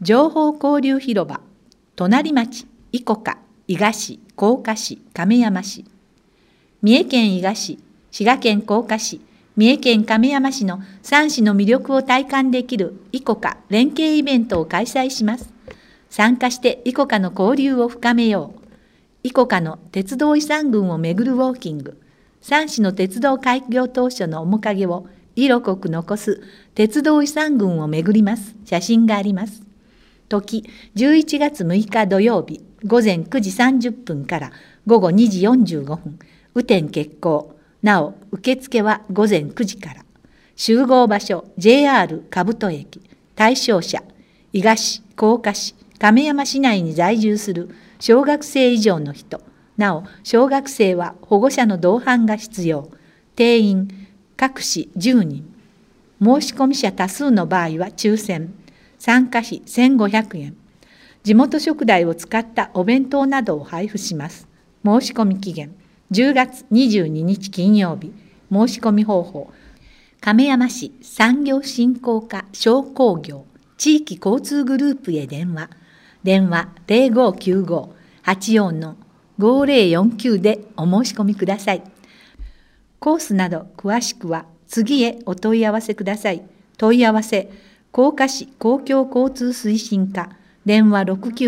情報交流広場、隣町、伊古賀、伊賀市、甲賀市、亀山市。三重県伊賀市、滋賀県甲賀市、三重県亀山市の3市の魅力を体感できる伊古賀連携イベントを開催します。参加して伊古賀の交流を深めよう。伊古賀の鉄道遺産群を巡るウォーキング。3市の鉄道開業当初の面影を色濃く残す鉄道遺産群を巡ります。写真があります。時、11月6日土曜日、午前9時30分から午後2時45分、雨天決行。なお、受付は午前9時から。集合場所、JR 兜駅。対象者、伊賀市、甲賀市、亀山市内に在住する小学生以上の人。なお、小学生は保護者の同伴が必要。定員、各市10人。申込者多数の場合は抽選。参加費1500円。地元食材を使ったお弁当などを配布します。申し込み期限、10月22日金曜日。申し込み方法、亀山市産業振興課商工業地域交通グループへ電話。電話 0595-84-5049 でお申し込みください。コースなど詳しくは次へお問い合わせください。問い合わせ、甲賀市公共交通推進課、電話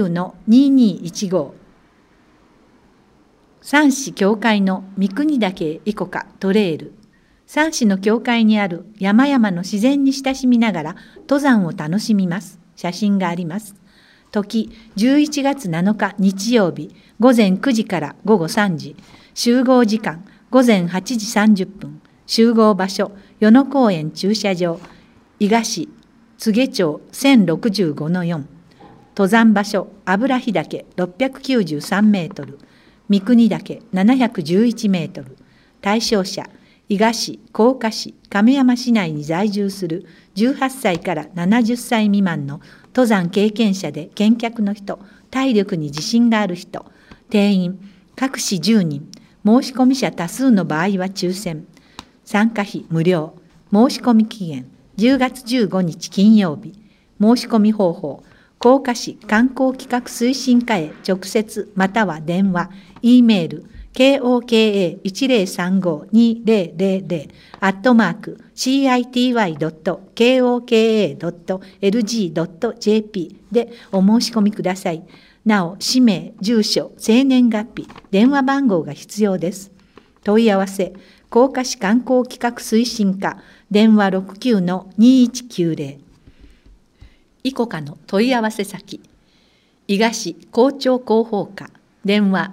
69-2215。3市境界の三国岳伊古賀トレイル。3市の境界にある山々の自然に親しみながら登山を楽しみます。写真があります。時、11月7日日曜日、午前9時から午後3時。集合時間、午前8時30分。集合場所、与野公園駐車場。伊賀市柘植町 1065-4。登山場所、油日岳693メートル。三国岳711メートル。対象者、伊賀市、甲賀市、亀山市内に在住する18歳から70歳未満の登山経験者で健脚の人、体力に自信がある人。定員、各市10人。申込者多数の場合は抽選。参加費無料。申し込み期限、10月15日金曜日。申し込み方法、甲賀市観光企画推進課へ直接または電話、E メール、koka1035-city.koka.lg.jp でお申し込みください。なお、氏名、住所、生年月日、電話番号が必要です。問い合わせ、甲賀市観光企画推進課、電話 69-2190。伊古賀の問い合わせ先、伊賀市校長広報課、電話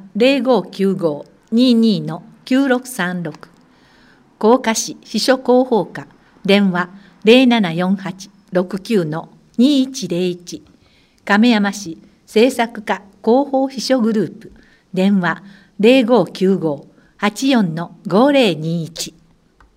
0595-22-9636。甲賀市秘書広報課、電話 0748-69-2101。亀山市政策課広報秘書グループ、電話 0595-84-5021。